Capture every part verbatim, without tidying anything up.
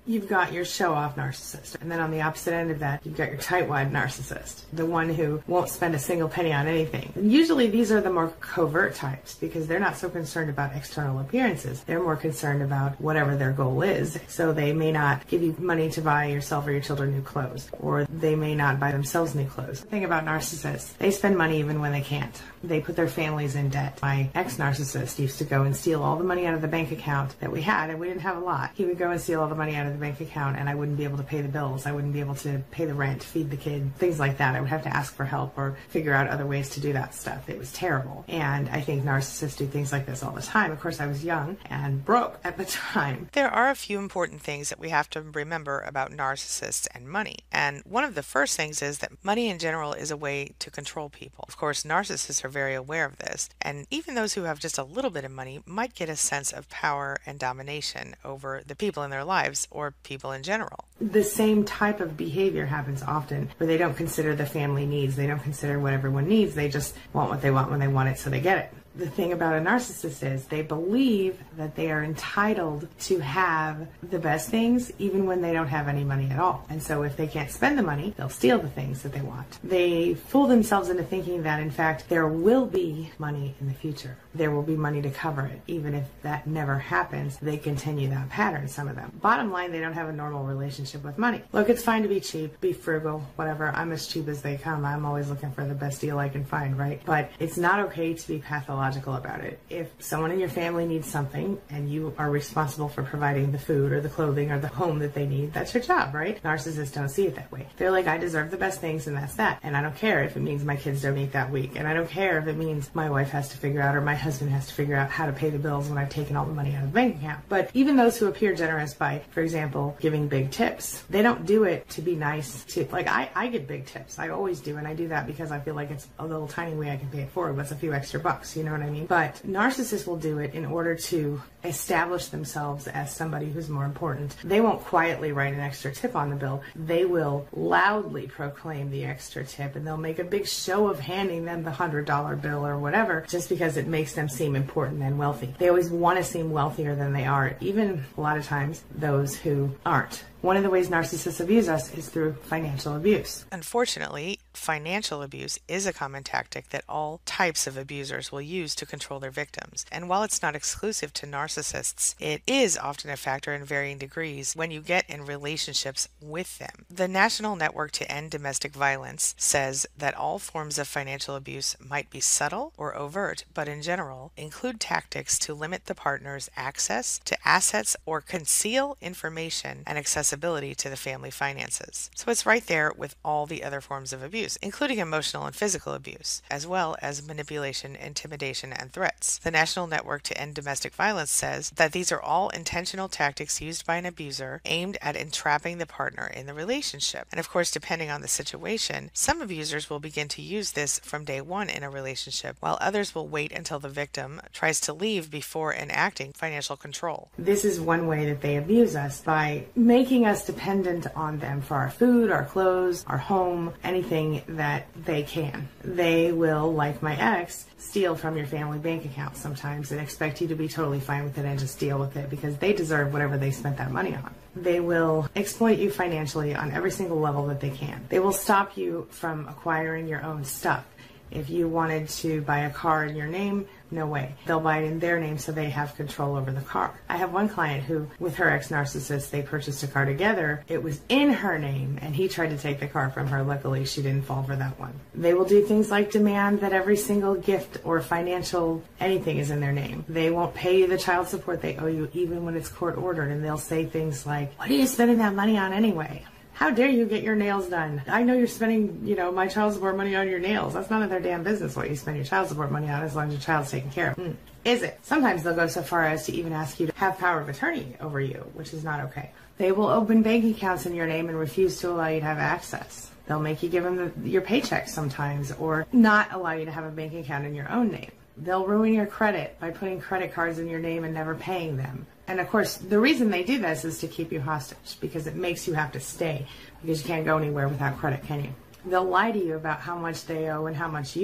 You've got your show-off narcissist. And then on the opposite end of that, you've got your tightwad narcissist, the one who won't spend a single penny on anything. And usually these are the more covert types because they're not so concerned about external appearances. They're more concerned about whatever their goal is. So they may not give you money to buy yourself or your children new clothes, or they may not buy themselves new clothes. The thing about narcissists, they spend money even when they can't. They put their families in debt. My ex-narcissist used to go and steal all the money out of the bank account that we had, and we didn't have a lot. He would go and steal all the money out of the bank account, and I wouldn't be able to pay the bills. I wouldn't be able to pay the rent, feed the kid, things like that. I would have to ask for help or figure out other ways to do that stuff. It was terrible. And I think narcissists do things like this all the time. Of course, I was young and broke at the time. There are a few important things that we have to remember about narcissists and money. And one of the first things is that money in general is a way to control people. Of course, narcissists are very aware of this. And even those who have just a little bit of money might get a sense of power and domination over the people in their lives or people in general. The same type of behavior happens often where they don't consider the family needs. They don't consider what everyone needs. They just want what they want when they want it, so they get it. The thing about a narcissist is they believe that they are entitled to have the best things even when they don't have any money at all. And so if they can't spend the money, they'll steal the things that they want. They fool themselves into thinking that, in fact, there will be money in the future. There will be money to cover it. Even if that never happens, they continue that pattern, some of them. Bottom line, they don't have a normal relationship with money. Look, it's fine to be cheap, be frugal, whatever. I'm as cheap as they come. I'm always looking for the best deal I can find, right? But it's not okay to be pathological about it. If someone in your family needs something and you are responsible for providing the food or the clothing or the home that they need, that's your job, right? Narcissists don't see it that way. They're like, I deserve the best things and that's that. And I don't care if it means my kids don't eat that week. And I don't care if it means my wife has to figure out or my husband has to figure out how to pay the bills when I've taken all the money out of the bank account. But even those who appear generous by, for example, giving big tips, they don't do it to be nice to, like I, I get big tips. I always do. And I do that because I feel like it's a little tiny way I can pay it forward. What's a few extra bucks, you know what I mean? But narcissists will do it in order to establish themselves as somebody who's more important. They won't quietly write an extra tip on the bill. They will loudly proclaim the extra tip, and they'll make a big show of handing them the one hundred dollar bill or whatever just because it makes them seem important and wealthy. They always want to seem wealthier than they are, even a lot of times those who aren't. One of the ways narcissists abuse us is through financial abuse. Unfortunately, financial abuse is a common tactic that all types of abusers will use to control their victims. And while it's not exclusive to narcissists, it is often a factor in varying degrees when you get in relationships with them. The National Network to End Domestic Violence says that all forms of financial abuse might be subtle or overt, but in general include tactics to limit the partner's access to assets or conceal information and accessibility to the family finances. So it's right there with all the other forms of abuse, including emotional and physical abuse, as well as manipulation, intimidation, and threats. The National Network to End Domestic Violence says that these are all intentional tactics used by an abuser aimed at entrapping the partner in the relationship. And of course, depending on the situation, some abusers will begin to use this from day one in a relationship, while others will wait until the victim tries to leave before enacting financial control. This is one way that they abuse us, by making us dependent on them for our food, our clothes, our home, anything that they can. They will, like my ex, steal from your family bank account sometimes and expect you to be totally fine with it and just deal with it because they deserve whatever they spent that money on. They will exploit you financially on every single level that they can. They will stop you from acquiring your own stuff. If you wanted to buy a car in your name, no way. They'll buy it in their name so they have control over the car. I have one client who, with her ex-narcissist, they purchased a car together. It was in her name, and he tried to take the car from her. Luckily, she didn't fall for that one. They will do things like demand that every single gift or financial anything is in their name. They won't pay you the child support they owe you even when it's court ordered, and they'll say things like, what are you spending that money on anyway? How dare you get your nails done? I know you're spending, you know, my child support money on your nails. That's none of their damn business what you spend your child support money on as long as your child's taken care of. Mm. Is it? Sometimes they'll go so far as to even ask you to have power of attorney over you, which is not okay. They will open bank accounts in your name and refuse to allow you to have access. They'll make you give them the, your paycheck sometimes, or not allow you to have a bank account in your own name. They'll ruin your credit by putting credit cards in your name and never paying them. And of course, the reason they do this is to keep you hostage, because it makes you have to stay, because you can't go anywhere without credit, can you? They'll lie to you about how much they owe and how much you owe.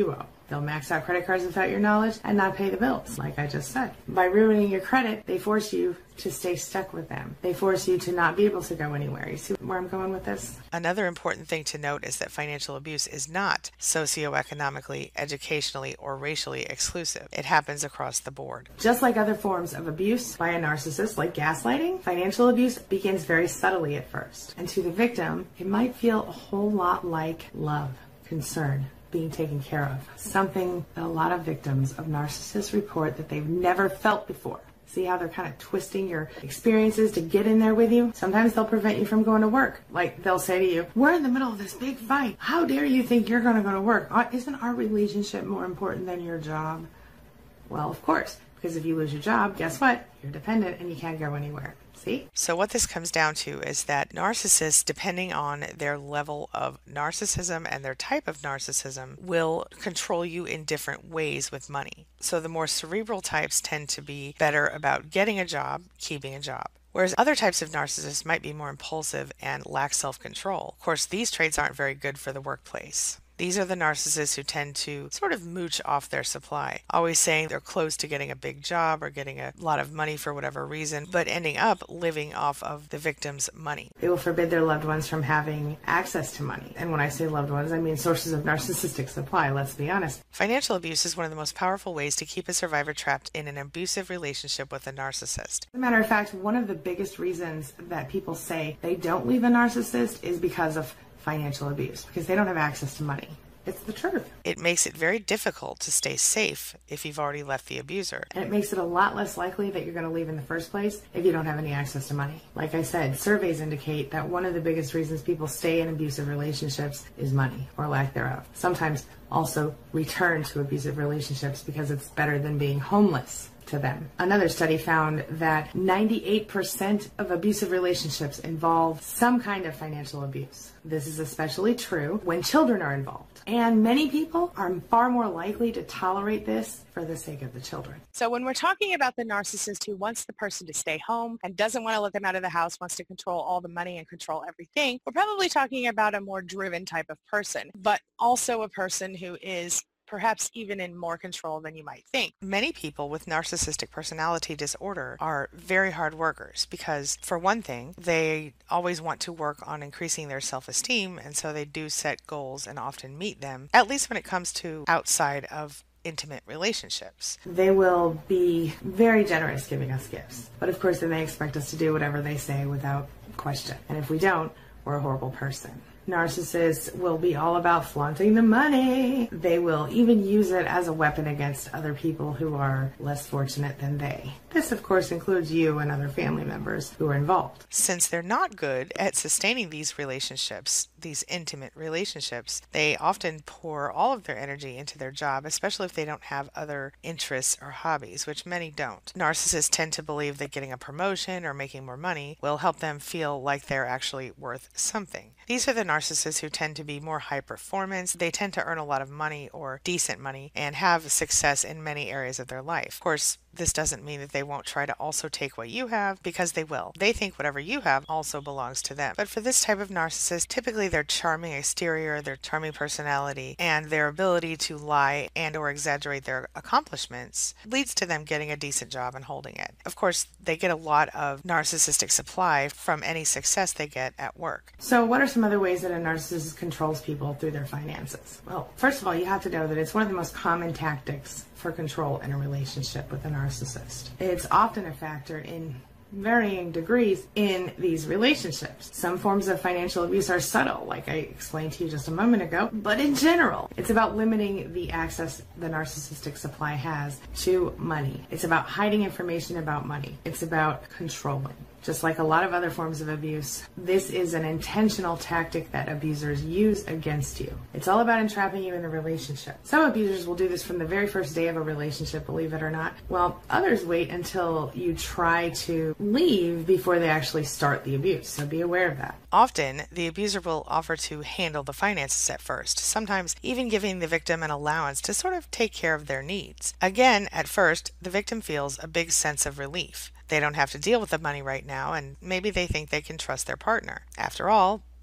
They'll max out credit cards without your knowledge and not pay the bills, like I just said. By ruining your credit, they force you to stay stuck with them. They force you to not be able to go anywhere. You see where I'm going with this? Another important thing to note is that financial abuse is not socioeconomically, educationally, or racially exclusive. It happens across the board. Just like other forms of abuse by a narcissist, like gaslighting, financial abuse begins very subtly at first. And to the victim, it might feel a whole lot like love, concern, being taken care of. Something that a lot of victims of narcissists report that they've never felt before. See how they're kind of twisting your experiences to get in there with you? Sometimes they'll prevent you from going to work. Like they'll say to you, we're in the middle of this big fight. How dare you think you're going to go to work? Isn't our relationship more important than your job? Well, of course, because if you lose your job, guess what? You're dependent and you can't go anywhere. See? So what this comes down to is that narcissists, depending on their level of narcissism and their type of narcissism, will control you in different ways with money. So the more cerebral types tend to be better about getting a job, keeping a job. Whereas other types of narcissists might be more impulsive and lack self-control. Of course, these traits aren't very good for the workplace. These are the narcissists who tend to sort of mooch off their supply, always saying they're close to getting a big job or getting a lot of money for whatever reason, but ending up living off of the victim's money. They will forbid their loved ones from having access to money. And when I say loved ones, I mean sources of narcissistic supply, let's be honest. Financial abuse is one of the most powerful ways to keep a survivor trapped in an abusive relationship with a narcissist. As a matter of fact, one of the biggest reasons that people say they don't leave a narcissist is because of financial abuse, because they don't have access to money. It's the truth. It makes it very difficult to stay safe if you've already left the abuser. And it makes it a lot less likely that you're going to leave in the first place if you don't have any access to money. Like I said, surveys indicate that one of the biggest reasons people stay in abusive relationships is money or lack thereof. Sometimes also return to abusive relationships because it's better than being homeless to them. Another study found that ninety-eight percent of abusive relationships involve some kind of financial abuse. This is especially true when children are involved. And many people are far more likely to tolerate this for the sake of the children. So when we're talking about the narcissist who wants the person to stay home and doesn't want to let them out of the house, wants to control all the money and control everything, we're probably talking about a more driven type of person, but also a person who is perhaps even in more control than you might think. Many people with narcissistic personality disorder are very hard workers because, for one thing, they always want to work on increasing their self-esteem, and so they do set goals and often meet them, at least when it comes to outside of intimate relationships. They will be very generous giving us gifts, but of course then they expect us to do whatever they say without question. And if we don't, we're a horrible person. Narcissists will be all about flaunting the money. They will even use it as a weapon against other people who are less fortunate than they. This, of course, includes you and other family members who are involved. Since they're not good at sustaining these relationships, these intimate relationships, they often pour all of their energy into their job, especially if they don't have other interests or hobbies, which many don't. Narcissists tend to believe that getting a promotion or making more money will help them feel like they're actually worth something. These are the narcissists who tend to be more high performance. They tend to earn a lot of money or decent money and have success in many areas of their life. Of course, this doesn't mean that they won't try to also take what you have, because they will. They think whatever you have also belongs to them. But for this type of narcissist, typically their charming exterior, their charming personality, and their ability to lie and or exaggerate their accomplishments leads to them getting a decent job and holding it. Of course, they get a lot of narcissistic supply from any success they get at work. So what are some other ways that a narcissist controls people through their finances? Well, first of all, you have to know that it's one of the most common tactics for control in a relationship with a narcissist. It's often a factor in varying degrees in these relationships. Some forms of financial abuse are subtle, like I explained to you just a moment ago, but in general, it's about limiting the access the narcissistic supply has to money. It's about hiding information about money. It's about controlling. Just like a lot of other forms of abuse, this is an intentional tactic that abusers use against you. It's all about entrapping you in the relationship. Some abusers will do this from the very first day of a relationship, believe it or not, while others wait until you try to leave before they actually start the abuse. So be aware of that. Often, the abuser will offer to handle the finances at first, sometimes even giving the victim an allowance to sort of take care of their needs. Again, at first, the victim feels a big sense of relief. They don't have to deal with the money right now, and maybe they think they can trust their partner. After all,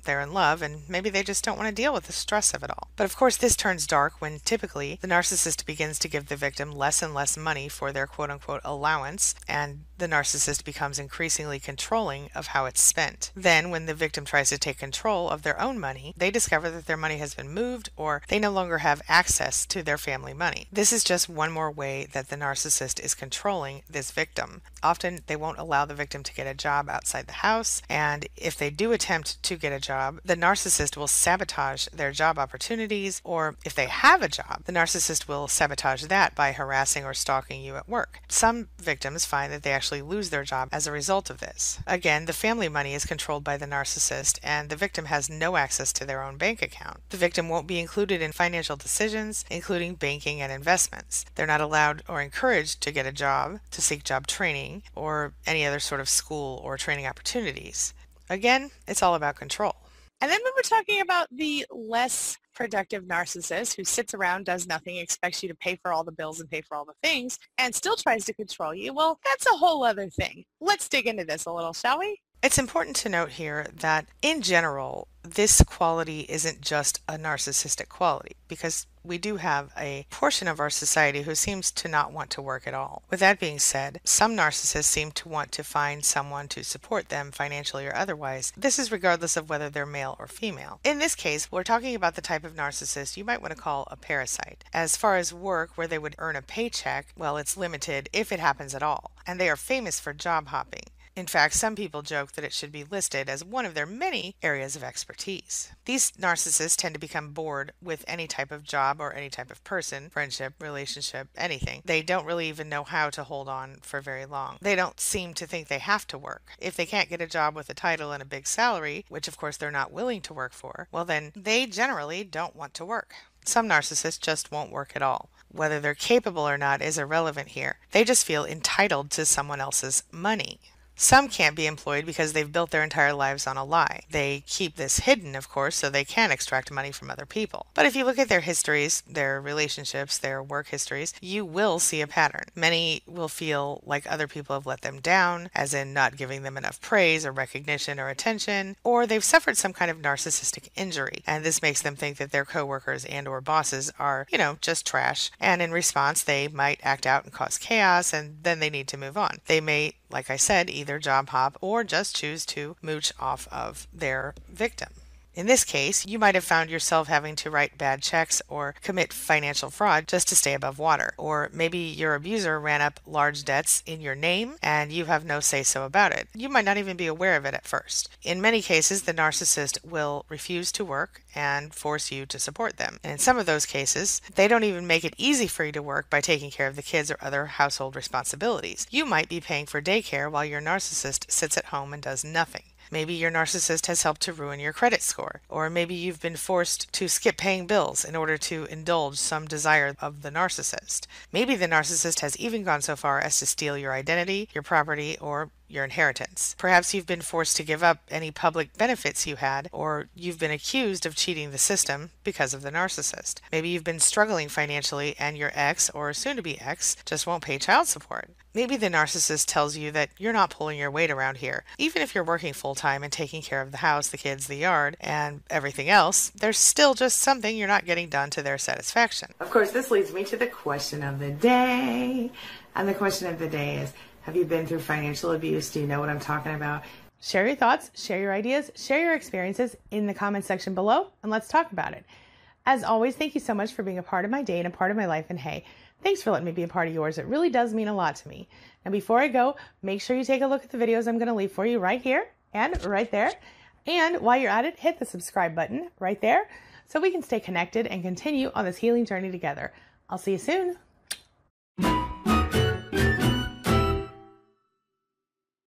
they're in love and maybe they just don't want to deal with the stress of it all. But of course, this turns dark when typically the narcissist begins to give the victim less and less money for their quote-unquote allowance, and the narcissist becomes increasingly controlling of how it's spent. Then, when the victim tries to take control of their own money, they discover that their money has been moved or they no longer have access to their family money. This is just one more way that the narcissist is controlling this victim. Often, they won't allow the victim to get a job outside the house, and if they do attempt to get a job, the narcissist will sabotage their job opportunities, or if they have a job, the narcissist will sabotage that by harassing or stalking you at work. Some victims find that they actually lose their job as a result of this. Again, the family money is controlled by the narcissist, and the victim has no access to their own bank account. The victim won't be included in financial decisions, including banking and investments. They're not allowed or encouraged to get a job, to seek job training, or any other sort of school or training opportunities. Again, it's all about control. And then when we're talking about the less productive narcissist who sits around, does nothing, expects you to pay for all the bills and pay for all the things, and still tries to control you, well, that's a whole other thing. Let's dig into this a little, shall we? It's important to note here that, in general, this quality isn't just a narcissistic quality, because we do have a portion of our society who seems to not want to work at all. With that being said, some narcissists seem to want to find someone to support them financially or otherwise. This is regardless of whether they're male or female. In this case, we're talking about the type of narcissist you might want to call a parasite. As far as work where they would earn a paycheck, well, it's limited if it happens at all, and they are famous for job hopping. In fact, some people joke that it should be listed as one of their many areas of expertise. These narcissists tend to become bored with any type of job or any type of person, friendship, relationship, anything. They don't really even know how to hold on for very long. They don't seem to think they have to work. If they can't get a job with a title and a big salary, which of course they're not willing to work for, well then they generally don't want to work. Some narcissists just won't work at all. Whether they're capable or not is irrelevant here. They just feel entitled to someone else's money. Some can't be employed because they've built their entire lives on a lie. They keep this hidden, of course, so they can extract money from other people. But if you look at their histories, their relationships, their work histories, you will see a pattern. Many will feel like other people have let them down, as in not giving them enough praise or recognition or attention, or they've suffered some kind of narcissistic injury, and this makes them think that their coworkers and or bosses are, you know, just trash, and in response they might act out and cause chaos, and then they need to move on. They may, like I said, either job hop or just choose to mooch off of their victim. In this case, you might have found yourself having to write bad checks or commit financial fraud just to stay above water. Or maybe your abuser ran up large debts in your name and you have no say-so about it. You might not even be aware of it at first. In many cases, the narcissist will refuse to work and force you to support them. And in some of those cases, they don't even make it easy for you to work by taking care of the kids or other household responsibilities. You might be paying for daycare while your narcissist sits at home and does nothing. Maybe your narcissist has helped to ruin your credit score, or maybe you've been forced to skip paying bills in order to indulge some desire of the narcissist. Maybe the narcissist has even gone so far as to steal your identity, your property, or your inheritance. Perhaps you've been forced to give up any public benefits you had, or you've been accused of cheating the system because of the narcissist. Maybe you've been struggling financially and your ex, or soon-to-be ex, just won't pay child support. Maybe the narcissist tells you that you're not pulling your weight around here. Even if you're working full-time and taking care of the house, the kids, the yard, and everything else, there's still just something you're not getting done to their satisfaction. Of course, this leads me to the question of the day. And the question of the day is, have you been through financial abuse? Do you know what I'm talking about? Share your thoughts, share your ideas, share your experiences in the comment section below, and let's talk about it. As always, thank you so much for being a part of my day and a part of my life. And hey, thanks for letting me be a part of yours. It really does mean a lot to me. And before I go, make sure you take a look at the videos I'm going to leave for you right here and right there. And while you're at it, hit the subscribe button right there so we can stay connected and continue on this healing journey together. I'll see you soon.